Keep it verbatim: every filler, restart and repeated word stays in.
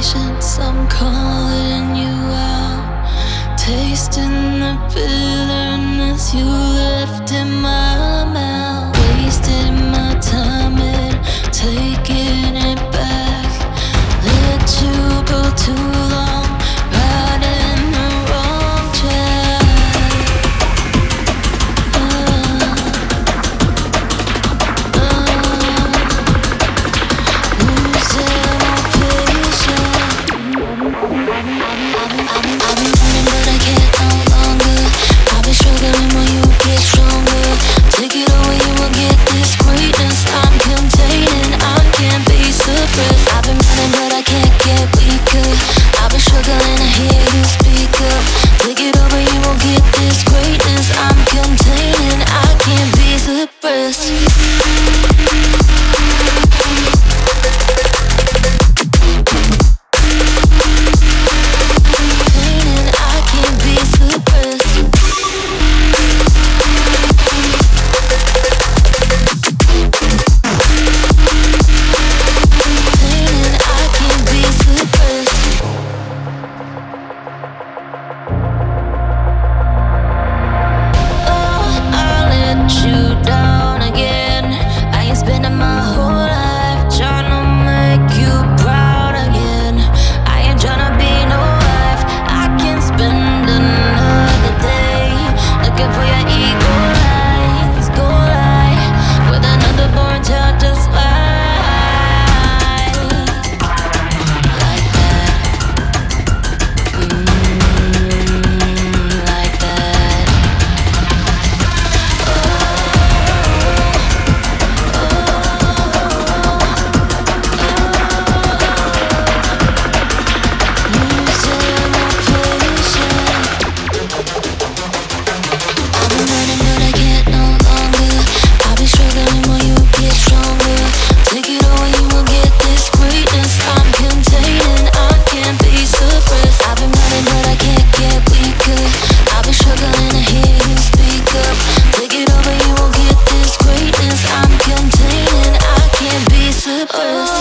patience, I'm calling you out. Tasting the bitterness you left in my mouth. Wasted my time and taking it back. Let you go too long, riding the wrong track. uh, uh, Losing all patience. I've been, I've been running but I can't no longer. I've been struggling while you get stronger. Take it away, you will get this greatness. I'm containing, I can't be suppressed. I've been running but I can't get weaker. I've been struggling, I hear you speak up. Take it over, you won't get this greatness. I'm containing, I can't be suppressed. First